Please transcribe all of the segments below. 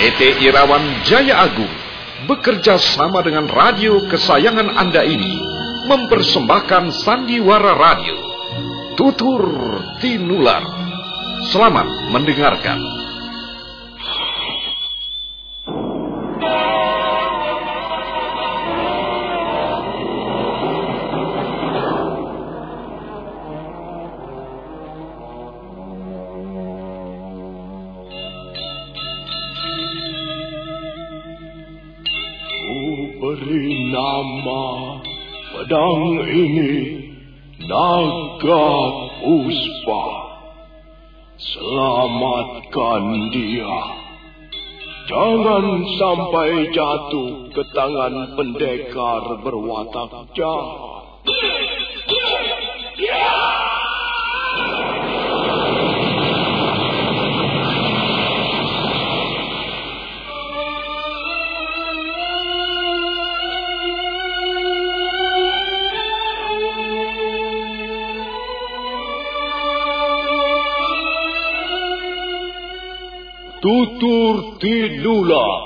PT Irawan Jaya Agung bekerja sama dengan radio kesayangan Anda ini mempersembahkan sandiwara radio Tutur Tinular. Selamat mendengarkan. Beri nama pedang ini Naga Puspa. Selamatkan dia. Jangan sampai jatuh ke tangan pendekar berwatak jahat. Tutur Tinular.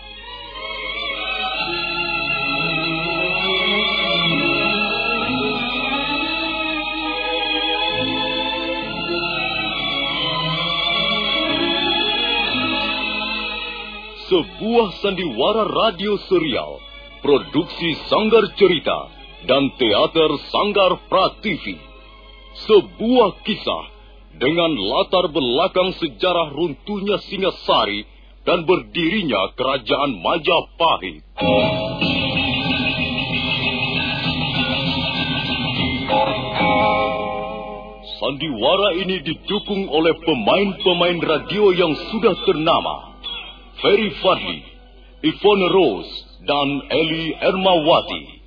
Sebuah sandiwara radio serial, produksi Sanggar Cerita dan Teater Sanggar Prativi. Sebuah kisah dengan latar belakang sejarah runtuhnya Singasari dan berdirinya Kerajaan Majapahit. Sandiwara ini didukung oleh pemain-pemain radio yang sudah ternama, Ferry Fadli, Yvonne Rose, dan Eli Ermawati.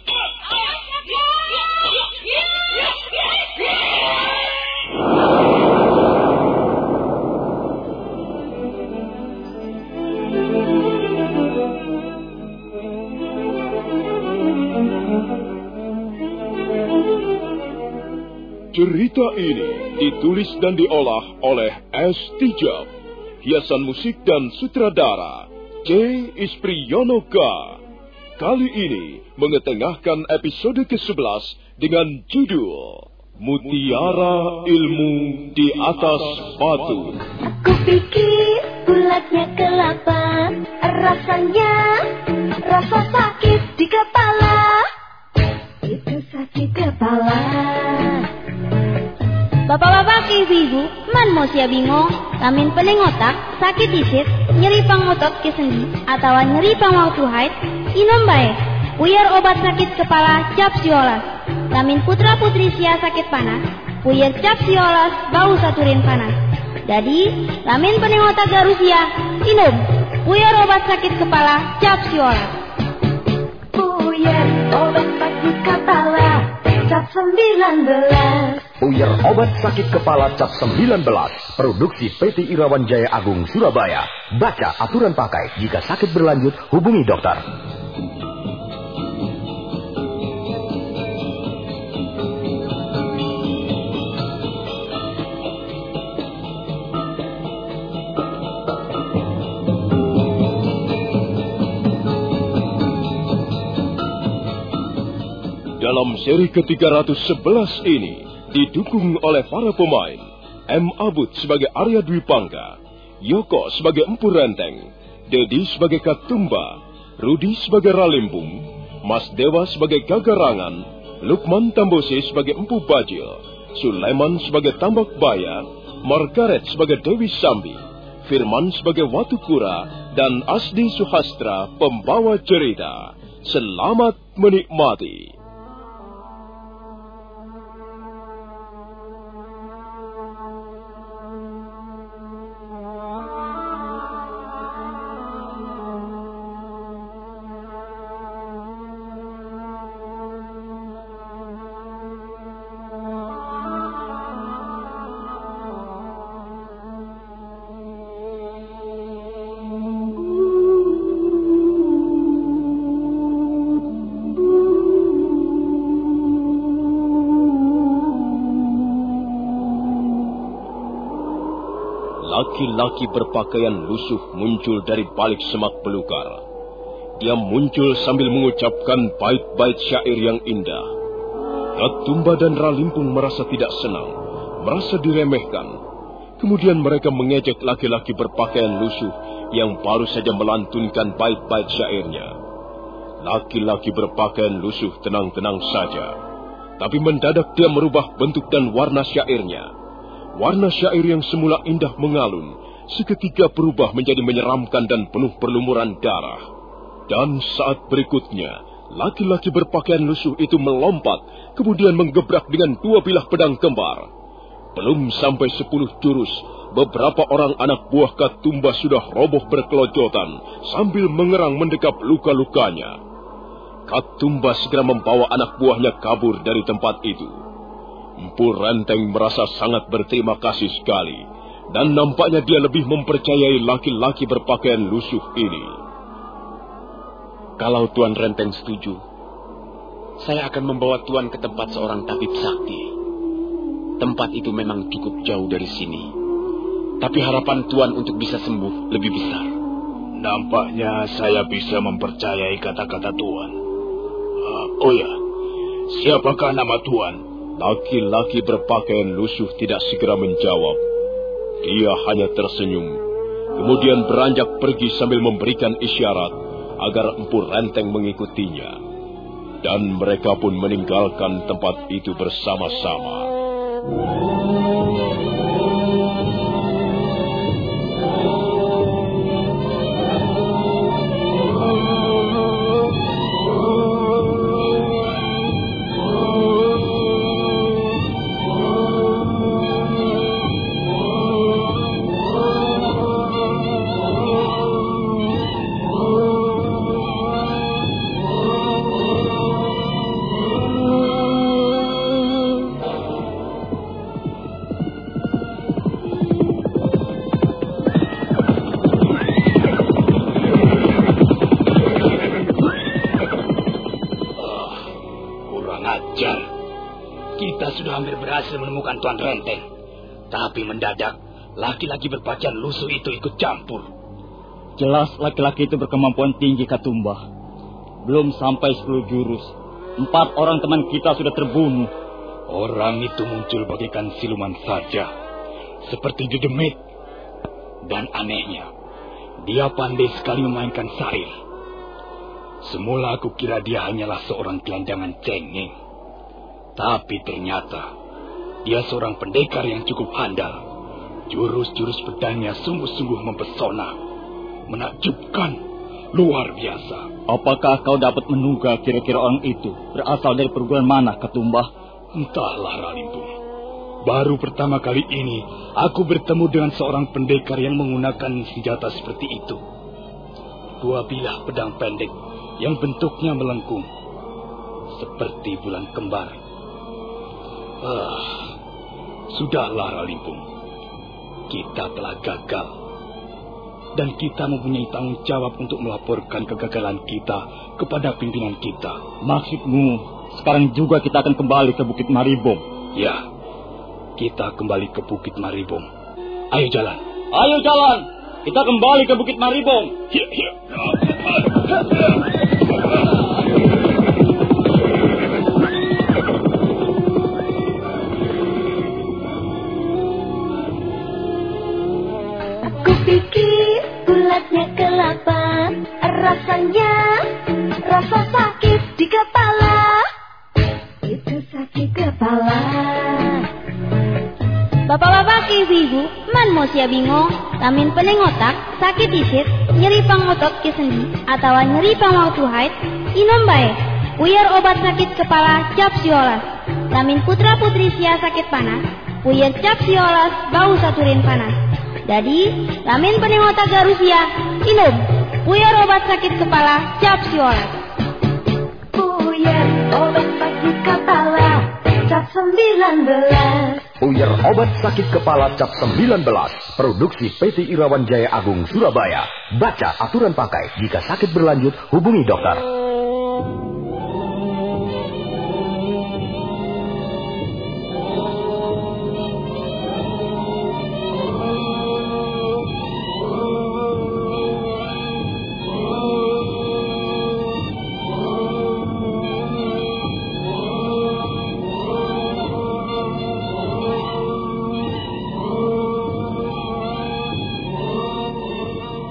Cerita ini ditulis dan diolah oleh S. Tijab, hiasan musik dan sutradara C. Ispriyonoka. Kali ini mengetengahkan episode ke-11 dengan judul Mutiara Ilmu di Atas Batu. Kupikir bulatnya kelapa, rasanya rasa sakit di kepala. Itu sakit kepala. Bapak-bapak, ibu-ibu, man mau sia bingung, lamin pening otak, sakit isit, nyeri pang otot ke sendi, atau nyeri pang waktu haid, inom bae. Puyar obat sakit kepala cap siolas. Lamin putra putri sia sakit panas, puyar cap siolas bau saturin panas. Jadi, lamin pening otak garusia, inom. Puyar obat sakit kepala cap siolas. Puyar obat sakit kepala cap 19. Puyar obat sakit kepala cap 19. Produksi PT Irawan Jaya Agung Surabaya. Baca aturan pakai. Jika sakit berlanjut, hubungi dokter. Dalam seri ke-311 ini didukung oleh para pemain M. Abud sebagai Arya Dwi Pangga, Yoko sebagai Empu Renteng, Dedi sebagai Katumba, Rudi sebagai Ralimbung, Mas Dewa sebagai Gagarangan, Lukman Tambose sebagai Empu Bajil, Sulaiman sebagai Tambak Baya, Margaret sebagai Dewi Sambi, Firman sebagai Watukura, dan Asdi Suhastra pembawa cerita. Selamat menikmati. laki-laki berpakaian lusuh muncul dari balik semak belukar. Dia muncul sambil mengucapkan bait-bait syair yang indah. Katumba dan Ralimpung merasa tidak senang, merasa diremehkan. Kemudian mereka mengejek laki-laki berpakaian lusuh yang baru saja melantunkan bait-bait syairnya. Laki-laki berpakaian lusuh tenang-tenang saja, tapi mendadak dia merubah bentuk dan warna syairnya. Warna syair yang semula indah mengalun, seketika berubah menjadi menyeramkan dan penuh perlumuran darah. Dan saat berikutnya, laki-laki berpakaian lusuh itu melompat, kemudian menggebrak dengan 2 bilah pedang kembar. Belum sampai 10 jurus, beberapa orang anak buah Katumba sudah roboh berkelojotan, sambil mengerang mendekap luka-lukanya. Katumba segera membawa anak buahnya kabur dari tempat itu. Empu Renteng merasa sangat berterima kasih sekali, dan nampaknya dia lebih mempercayai laki-laki berpakaian lusuh ini. Kalau Tuan Renteng setuju, saya akan membawa Tuan ke tempat seorang tabib sakti. Tempat itu memang cukup jauh dari sini, tapi harapan Tuan untuk bisa sembuh lebih besar. Nampaknya saya bisa mempercayai kata-kata Tuan. Oh ya, siapakah nama Tuan? Laki-laki berpakaian lusuh tidak segera menjawab. Dia hanya tersenyum, kemudian beranjak pergi sambil memberikan isyarat agar Empu Renteng mengikutinya. Dan mereka pun meninggalkan tempat itu bersama-sama. Kita sudah hampir berhasil menemukan Tuan Renteng. Tapi mendadak, laki-laki berpakaian lusuh itu ikut campur. Jelas laki-laki itu berkemampuan tinggi, Katumba. Belum sampai 10 jurus, 4 orang teman kita sudah terbunuh. Orang itu muncul bagaikan siluman saja, seperti dedemit. Dan anehnya, dia pandai sekali memainkan sair. Semula aku kira dia hanyalah seorang gelandangan cengeng. Tapi ternyata dia seorang pendekar yang cukup handal. Jurus-jurus pedangnya sungguh-sungguh mempesona, menakjubkan, luar biasa. Apakah kau dapat menduga kira-kira orang itu berasal dari perguruan mana, Katumba? Entahlah, Ralimpung. Baru pertama kali ini aku bertemu dengan seorang pendekar yang menggunakan senjata seperti itu. 2 bilah pedang pendek yang bentuknya melengkung, seperti bulan kembar. Sudahlah, Ralimpung. Kita telah gagal. Dan kita mempunyai tanggung jawab untuk melaporkan kegagalan kita kepada pimpinan kita. Maksudmu, sekarang juga kita akan kembali ke Bukit Maribom? Ya, kita kembali ke Bukit Maribom. Ayo jalan. Ayo jalan. Kita kembali ke Bukit Maribom. Ya. Pikir bulatnya kelapa, rasanya rasa sakit di kepala. Itu sakit kepala. Bapak-bapak, ibu-ibu, man mau sia bingung, lamin pening otak, sakit isit, nyeri pang otot ke sendi, atau nyeri pang waktu haid, inom bae. Puyar obat sakit kepala cap siolas. Lamin putra putri sia sakit panas, puyar cap siolas bau saturin panas. Jadi, lamin pening otak garusia, inom puyar obat sakit kepala cap siolas. Puyar obat sakit kepala cap 19. Puyar obat sakit kepala cap 19. Produksi PT Irawan Jaya Agung Surabaya. Baca aturan pakai. Jika sakit berlanjut, hubungi dokter.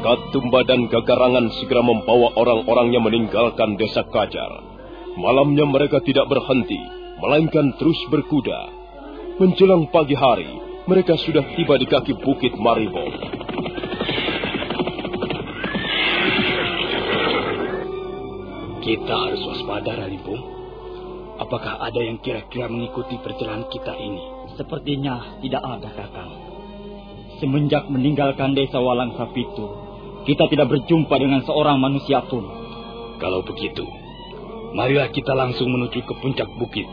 Katumba dan Gagarangan segera membawa orang-orangnya meninggalkan desa Kajar. Malamnya mereka tidak berhenti, melainkan terus berkuda. Menjelang pagi hari, mereka sudah tiba di kaki Bukit Maribong. Kita harus waspada, Ralimpung. Apakah ada yang kira-kira mengikuti perjalanan kita ini? Sepertinya tidak ada, Kakang. Semenjak meninggalkan desa Walang Sapitu, kita tidak berjumpa dengan seorang manusia pun. Kalau begitu, marilah kita langsung menuju ke puncak bukit.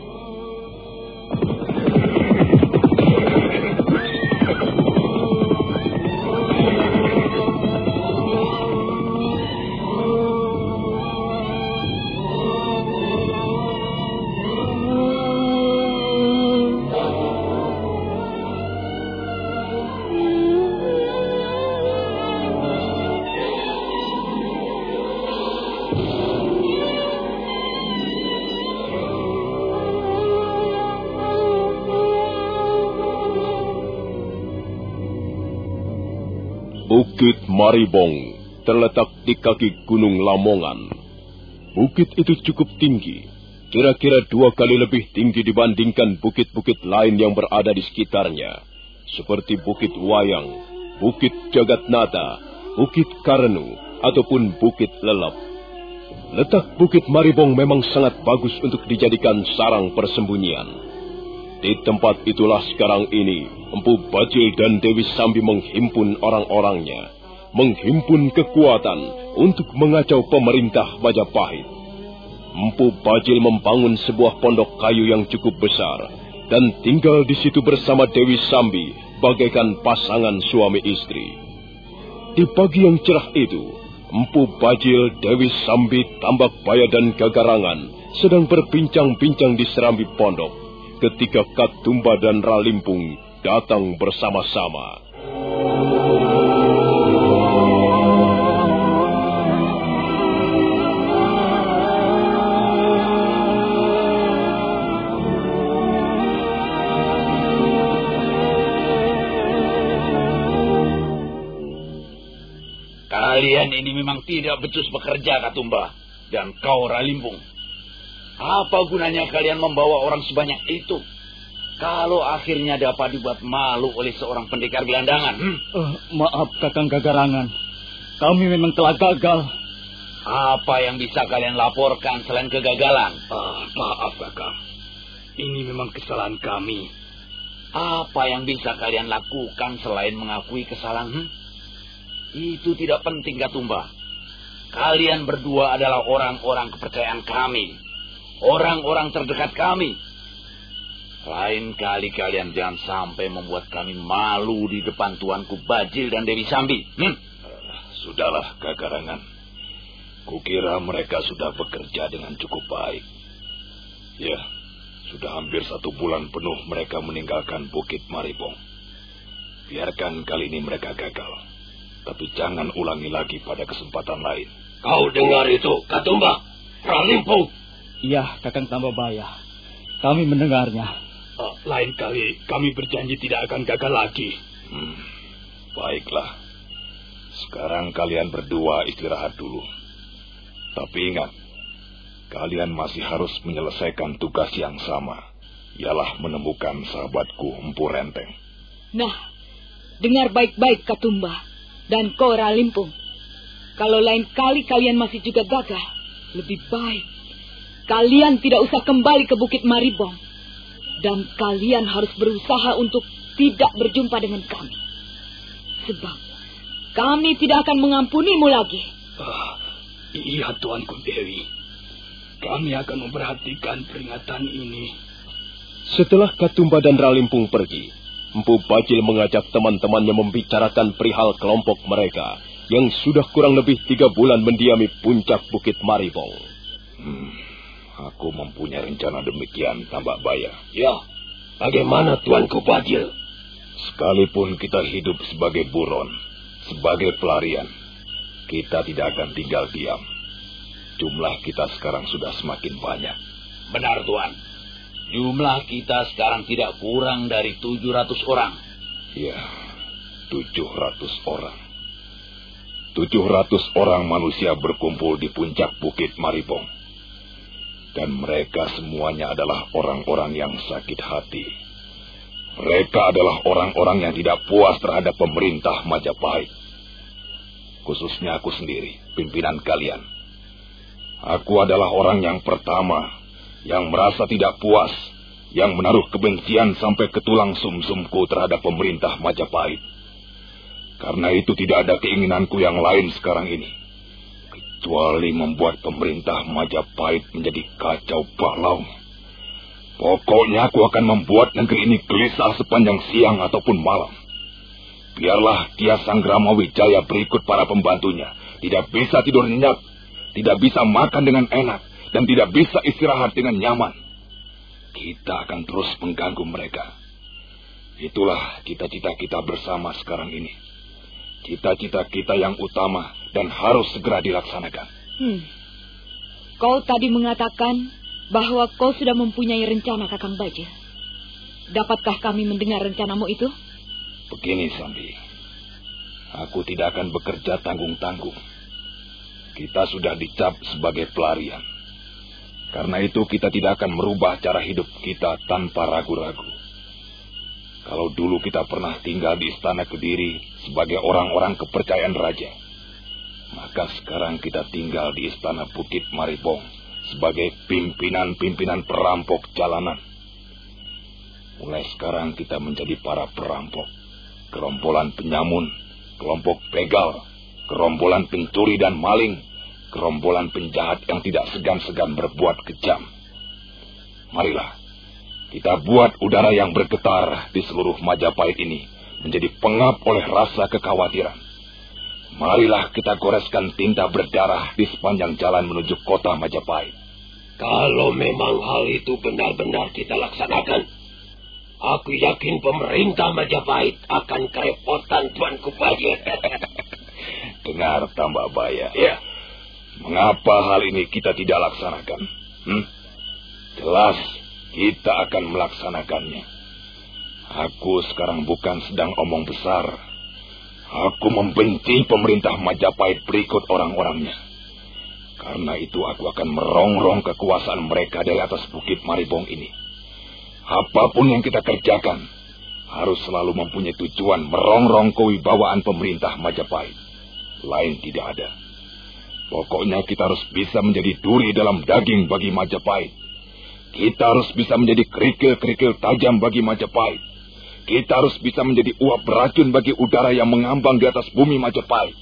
Bukit Maribong terletak di kaki Gunung Lamongan. Bukit itu cukup tinggi, kira-kira 2 kali lebih tinggi dibandingkan bukit-bukit lain yang berada di sekitarnya, seperti Bukit Wayang, Bukit Jagatnata, Bukit Karenu, ataupun Bukit Lelep. Letak Bukit Maribong memang sangat bagus untuk dijadikan sarang persembunyian. Di tempat itulah sekarang ini Empu Bajil dan Dewi Sambi menghimpun orang-orangnya, menghimpun kekuatan untuk mengacau pemerintah Majapahit. Empu Bajil membangun sebuah pondok kayu yang cukup besar dan tinggal di situ bersama Dewi Sambi bagaikan pasangan suami istri. Di pagi yang cerah itu, Empu Bajil, Dewi Sambi, Tambak Baya dan Gagarangan sedang berbincang-bincang di serambi pondok ketika Katumba dan Ralimpung datang bersama-sama. Kalian ini memang tidak becus bekerja, Katumba. Dan kau, Ralimpung. Apa gunanya kalian membawa orang sebanyak itu? Kalau akhirnya dapat dibuat malu oleh seorang pendekar gelandangan. Maaf, Kakang Gagarangan. Kami memang telah gagal. Apa yang bisa kalian laporkan selain kegagalan? Maaf, Kakang. Ini memang kesalahan kami. Apa yang bisa kalian lakukan selain mengakui kesalahan? Itu tidak penting, Katumba. Kalian berdua adalah orang-orang kepercayaan kami. Orang-orang terdekat kami. Lain kali kalian jangan sampai membuat kami malu di depan tuanku Bajil dan Dewi Sambi. Sudahlah, Gagarangan. Kukira mereka sudah bekerja dengan cukup baik. Ya, sudah hampir 1 bulan penuh mereka meninggalkan Bukit Maribong. Biarkan kali ini mereka gagal. Tapi jangan ulangi lagi pada kesempatan lain. Kau dengar itu, Katumba? Ralimpung. Iya, Kakang Tambabaya. Kami mendengarnya. Lain kali kami berjanji tidak akan gagal lagi. Baiklah. Sekarang kalian berdua istirahat dulu. Tapi ingat, kalian masih harus menyelesaikan tugas yang sama. Ialah menemukan sahabatku Empu Renteng. Nah, dengar baik-baik, Katumba dan kau, Ralimpung. Kalau lain kali kalian masih juga gagal, lebih baik kalian tidak usah kembali ke Bukit Maribong. Dan kalian harus berusaha untuk tidak berjumpa dengan kami. Sebab kami tidak akan mengampunimu lagi. Iya, Tuanku Dewi. Kami akan memperhatikan peringatan ini. Setelah Katumba dan Ralimpung pergi, Empu Bajil mengajak teman-temannya membicarakan perihal kelompok mereka yang sudah kurang lebih 3 bulan mendiami puncak Bukit Maribong. Aku mempunyai rencana demikian, Tambak Baya. Ya, bagaimana Tuanku Bajil? Sekalipun kita hidup sebagai buron, sebagai pelarian, kita tidak akan tinggal diam. Jumlah kita sekarang sudah semakin banyak. Benar, Tuan. Jumlah kita sekarang tidak kurang dari 700 orang. Ya, 700 orang. 700 orang manusia berkumpul di puncak Bukit Maribong. Dan mereka semuanya adalah orang-orang yang sakit hati. Mereka adalah orang-orang yang tidak puas terhadap pemerintah Majapahit. Khususnya aku sendiri, pimpinan kalian. Aku adalah orang yang pertama yang merasa tidak puas, yang menaruh kebencian sampai ke tulang sumsumku terhadap pemerintah Majapahit. Karena itu tidak ada keinginanku yang lain sekarang ini, kecuali membuat pemerintah Majapahit menjadi kacau balau. Pokoknya aku akan membuat negeri ini gelisah sepanjang siang ataupun malam. Biarlah dia Sanggrama Wijaya berikut para pembantunya tidak bisa tidur nyenyak, tidak bisa makan dengan enak, dan tidak bisa istirahat dengan nyaman. Kita akan terus mengganggu mereka. Itulah cita-cita kita bersama sekarang ini. Cita-cita kita yang utama dan harus segera dilaksanakan. Kau tadi mengatakan bahwa kau sudah mempunyai rencana, Kakang Bajil. Dapatkah kami mendengar rencanamu itu? Begini, Sambi. Aku tidak akan bekerja tanggung-tanggung. Kita sudah dicap sebagai pelarian. Karena itu kita tidak akan merubah cara hidup kita tanpa ragu-ragu. Kalau dulu kita pernah tinggal di Istana Kediri sebagai orang-orang kepercayaan raja, maka sekarang kita tinggal di Istana Bukit Maribong sebagai pimpinan-pimpinan perampok jalanan. Mulai sekarang kita menjadi para perampok, gerombolan penyamun, kelompok begal, gerombolan pencuri dan maling, gerombolan penjahat yang tidak segan-segan berbuat kejam. Marilah kita buat udara yang bergetar di seluruh Majapahit ini menjadi pengap oleh rasa kekhawatiran. Marilah kita goreskan tinta berdarah di sepanjang jalan menuju kota Majapahit. Kalau memang hal itu benar-benar kita laksanakan, aku yakin pemerintah Majapahit akan kerepotan Tuanku Bajil. Dengar, Tambak Baya. Ya. Mengapa hal ini kita tidak laksanakan? Jelas kita akan melaksanakannya. Aku sekarang bukan sedang omong besar. Aku membenci pemerintah Majapahit berikut orang-orangnya. Karena itu aku akan merongrong kekuasaan mereka dari atas Bukit Maribong ini. Apapun yang kita kerjakan harus selalu mempunyai tujuan merongrong kewibawaan pemerintah Majapahit. Lain tidak ada. Pokoknya kita harus bisa menjadi duri dalam daging bagi Majapahit. Kita harus bisa menjadi kerikil-kerikil tajam bagi Majapahit. Kita harus bisa menjadi uap beracun bagi udara yang mengambang di atas bumi Majapahit.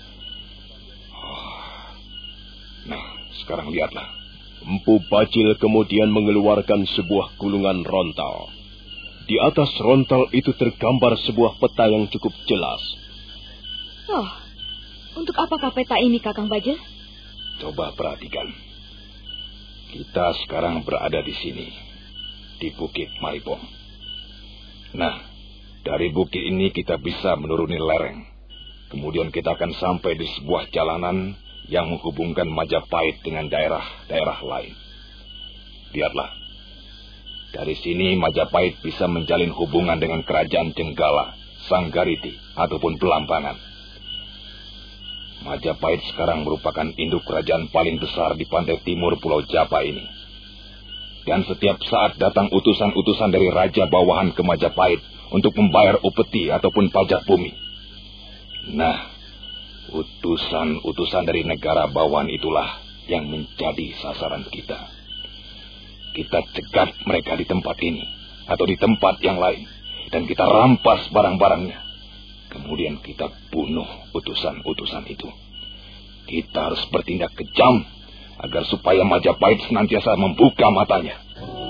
Nah, sekarang lihatlah. Empu Bajil kemudian mengeluarkan sebuah gulungan rontal. Di atas rontal itu tergambar sebuah peta yang cukup jelas. Oh, untuk apakah peta ini, Kakang Bajil? Coba perhatikan. Kita sekarang berada di sini, di Bukit Maribong. Nah, dari bukit ini kita bisa menuruni lereng. Kemudian kita akan sampai di sebuah jalanan yang menghubungkan Majapahit dengan daerah-daerah lain. Lihatlah. Dari sini Majapahit bisa menjalin hubungan dengan kerajaan Jenggala, Sanggariti, ataupun Belambangan. Majapahit sekarang merupakan induk kerajaan paling besar di pantai timur Pulau Japa ini. Dan setiap saat datang utusan-utusan dari raja bawahan ke Majapahit untuk membayar upeti ataupun pajak bumi. Nah, utusan-utusan dari negara bawahan itulah yang menjadi sasaran kita. Kita cegat mereka di tempat ini atau di tempat yang lain, dan kita rampas barang-barangnya. Kemudian kita bunuh utusan-utusan itu. Kita harus bertindak kejam agar supaya Majapahit senantiasa membuka matanya.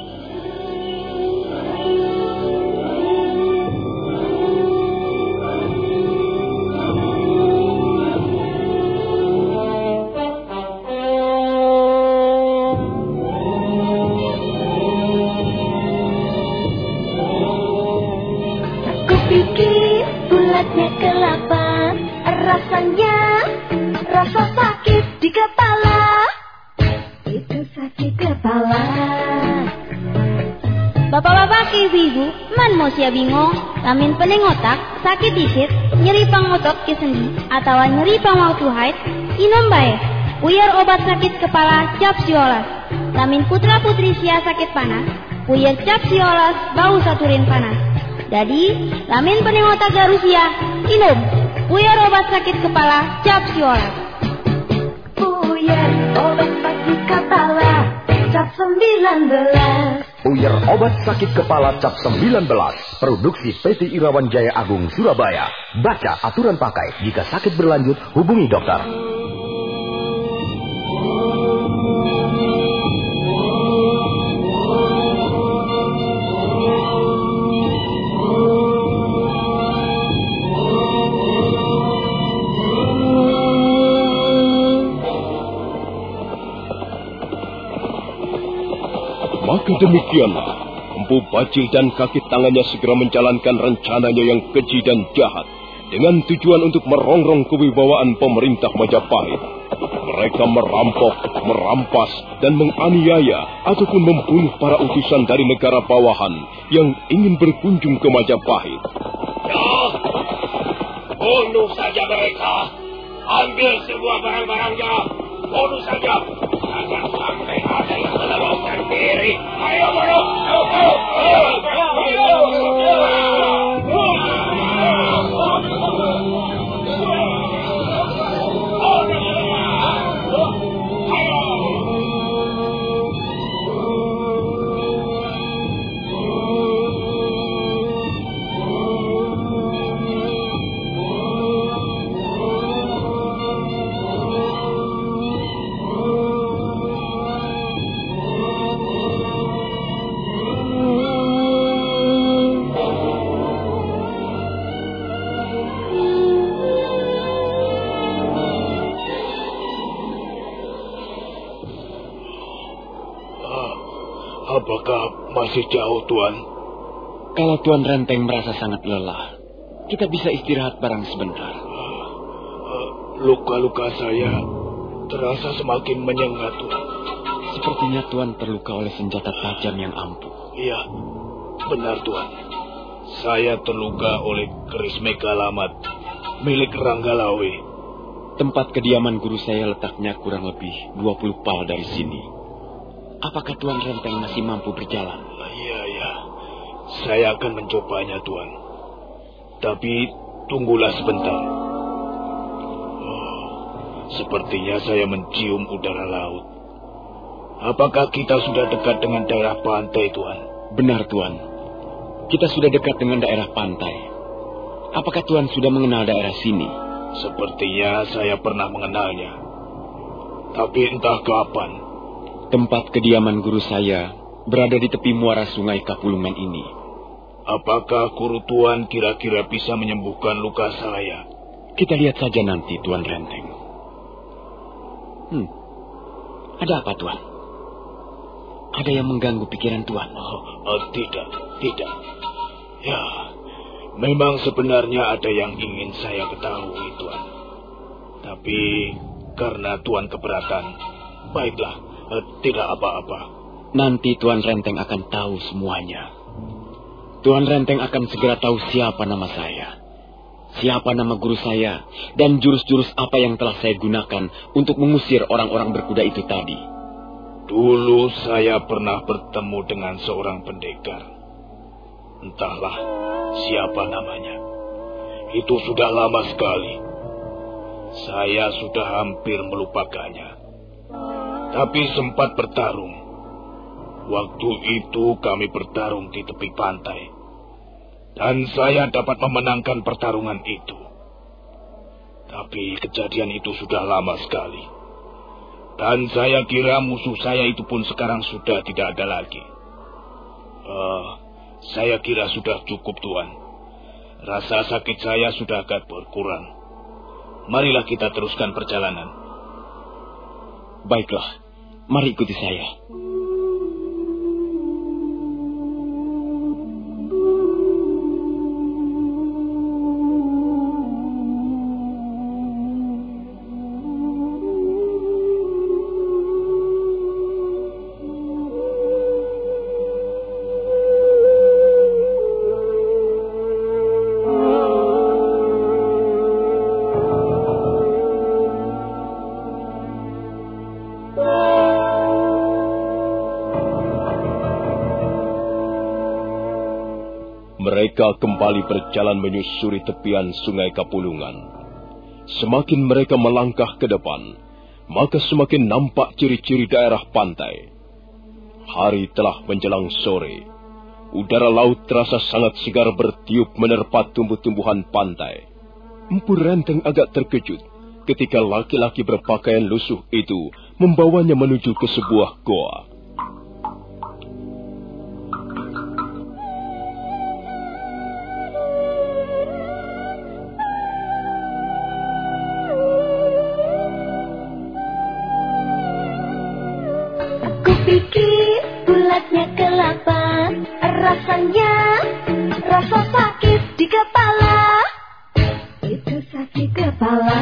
Kupikir bulatnya kelapa, rasanya rasa sakit di kepala. Itu sakit kepala. Bapak-bapak ke ibu-ibu, man mau sia bingung, lamin pening otak, sakit isit, nyeri pang otot ke sendi, atau nyeri pang waktu haid, inom bae. Puyar obat sakit kepala cap siolas. Lamin putra putri sia sakit panas, puyar cap siolas bau saturin panas. Jadi, lamin pening otak garusia, inom. Puyar obat sakit kepala cap siolas. Puyar obat sakit kepala cap 19. Puyar obat sakit kepala cap 19. Produksi PT Irawan Jaya Agung Surabaya. Baca aturan pakai. Jika sakit berlanjut, hubungi dokter. Maka demikianlah, Empu Bajil dan kaki tangannya segera menjalankan rencananya yang keji dan jahat, dengan tujuan untuk merongrong kewibawaan pemerintah Majapahit. Mereka merampok, merampas, dan menganiaya ataupun membunuh para utusan dari negara bawahan yang ingin berkunjung ke Majapahit. Ya, bunuh saja mereka. Ambil semua barang-barangnya. Bunuh saja. Jangan sampai ada yang meloloskan diri. Ayo bunuh. Apakah masih jauh, Tuan? Kalau Tuan Renteng merasa sangat lelah, kita bisa istirahat barang sebentar. Luka-luka saya terasa semakin menyengat, Tuan. Sepertinya Tuan terluka oleh senjata tajam yang ampuh. Iya, benar, Tuan. Saya terluka oleh keris Megalamat milik Ranggalawe. Tempat kediaman guru saya letaknya kurang lebih 20 pal dari sini. Apakah Tuan Renteng masih mampu berjalan? Iya. Saya akan mencobanya, Tuan. Tapi tunggulah sebentar. Sepertinya saya mencium udara laut. Apakah kita sudah dekat dengan daerah pantai, Tuan? Benar, Tuan. Kita sudah dekat dengan daerah pantai. Apakah Tuan sudah mengenal daerah sini? Sepertinya saya pernah mengenalnya. Tapi entah kapan. Tempat kediaman guru saya berada di tepi muara sungai Kapulungan ini. Apakah guru Tuan kira-kira bisa menyembuhkan luka saya? Kita lihat saja nanti, Tuan Renteng. Ada apa, Tuan? Ada yang mengganggu pikiran Tuan? Tidak. Ya, memang sebenarnya ada yang ingin saya ketahui, Tuan. Tapi karena Tuan keberatan, baiklah. Tidak apa-apa. Nanti Tuan Renteng akan tahu semuanya. Tuan Renteng akan segera tahu siapa nama saya, siapa nama guru saya, dan jurus-jurus apa yang telah saya gunakan untuk mengusir orang-orang berkuda itu tadi. Dulu saya pernah bertemu dengan seorang pendekar. Entahlah siapa namanya. Itu sudah lama sekali. Saya sudah hampir melupakannya. Tapi sempat bertarung. Waktu itu kami bertarung di tepi pantai. Dan saya dapat memenangkan pertarungan itu. Tapi kejadian itu sudah lama sekali. Dan saya kira musuh saya itu pun sekarang sudah tidak ada lagi. Saya kira sudah cukup, Tuan. Rasa sakit saya sudah agak berkurang. Marilah kita teruskan perjalanan. Baiklah, mari ikuti saya. Mereka kembali berjalan menyusuri tepian sungai Kapulungan. Semakin mereka melangkah ke depan, maka semakin nampak ciri-ciri daerah pantai. Hari telah menjelang sore. Udara laut terasa sangat segar bertiup menerpa tumbuh-tumbuhan pantai. Empu Renteng agak terkejut ketika laki-laki berpakaian lusuh itu membawanya menuju ke sebuah goa. Kupikir bulatnya kelapa, rasanya rasa sakit di kepala. Itu sakit kepala.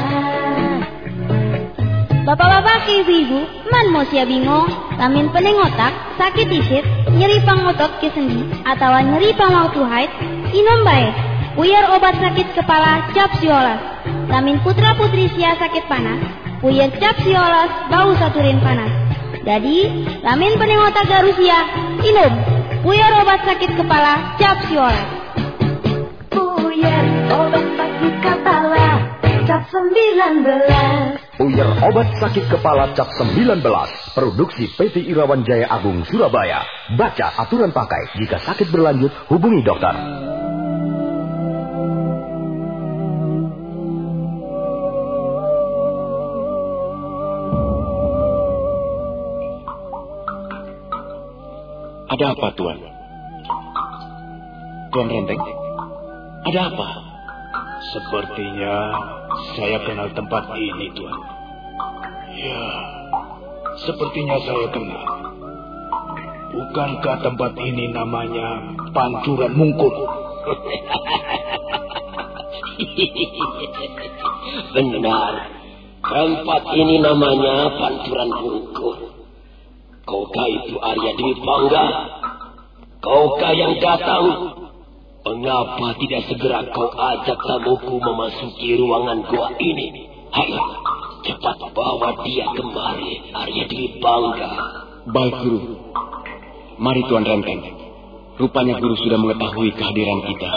Bapak-bapak, ibu-ibu, man mo siya bingung, lamin pening otak, sakit isit, nyeri pangotot ke sendi, atau nyeri pangwaktu haid, inom baik. Puyar obat sakit kepala cap siolas. Lamin putra-putri sia sakit panas, puyar cap siolas bau saturin panas. Jadi, lamin pening otak garusia, inom. Puyar obat sakit kepala cap siolas. Puyar obat sakit kepala cap 19. Puyar obat sakit kepala cap 19. Produksi PT Irawan Jaya Agung Surabaya. Baca aturan pakai. Jika sakit berlanjut, hubungi dokter. Ada apa, Tuan? Tuan Renteng? Ada apa? Sepertinya saya kenal tempat ini, Tuan. Ya, sepertinya saya kenal. Bukankah tempat ini namanya Pancuran Mungkur? Benar, tempat ini namanya Pancuran Mungkur. Kaukah itu Arya Dwi Pangga? Kaukah yang datang? Mengapa tidak segera kau ajak tamuku memasuki ruangan gua ini? Ayo, cepat bawa dia kemari, Arya Dwi Pangga. Baik, Guru. Mari, Tuan Renteng. Rupanya Guru sudah mengetahui kehadiran kita.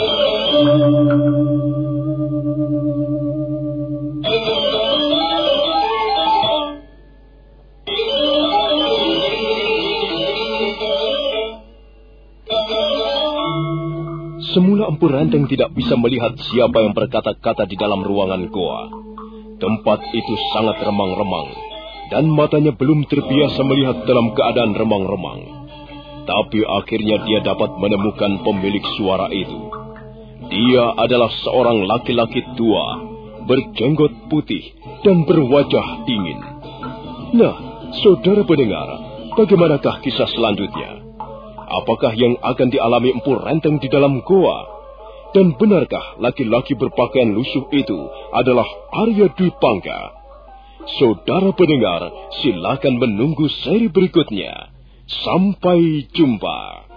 Semula Empu Renteng tidak bisa melihat siapa yang berkata-kata di dalam ruangan goa. Tempat itu sangat remang-remang, dan matanya belum terbiasa melihat dalam keadaan remang-remang. Tapi akhirnya dia dapat menemukan pemilik suara itu. Dia adalah seorang laki-laki tua, berjenggot putih, dan berwajah dingin. Nah, saudara pendengar, bagaimanakah kisah selanjutnya? Apakah yang akan dialami Empu Renteng di dalam goa? Dan benarkah laki-laki berpakaian lusuh itu adalah Arya Dwi Pangga? Saudara pendengar, silakan menunggu seri berikutnya. Sampai jumpa.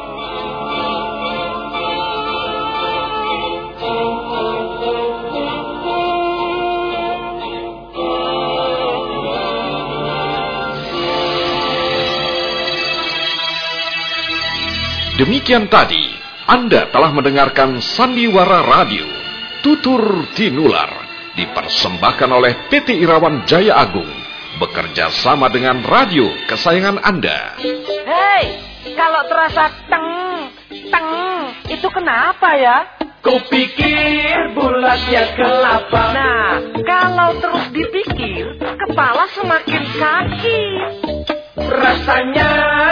Demikian tadi, Anda telah mendengarkan Sandiwara Radio, Tutur Tinular, dipersembahkan oleh PT Irawan Jaya Agung, bekerja sama dengan radio kesayangan Anda. Hei, kalau terasa teng, itu kenapa ya? Kupikir bulatnya kelapa. Nah, kalau terus dipikir, kepala semakin sakit. Rasanya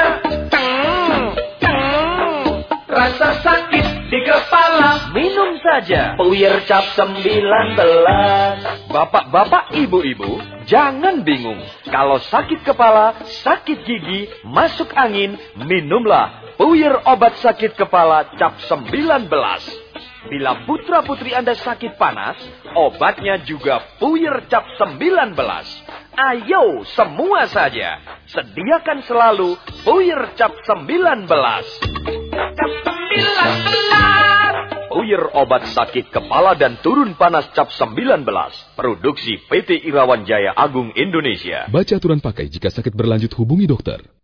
rasa sakit di kepala. Minum saja Puyar cap 19. Bapak-bapak, ibu-ibu, jangan bingung. Kalau sakit kepala, sakit gigi, masuk angin, minumlah Puyar obat sakit kepala cap 19. Bila putra-putri Anda sakit panas, obatnya juga Puyar cap 19. Ayo semua saja, sediakan selalu Puyar cap 19. Cap 19. Puyar obat sakit kepala dan turun panas cap 19. Produksi PT Irawan Jaya Agung Indonesia. Baca aturan pakai, jika sakit berlanjut hubungi dokter.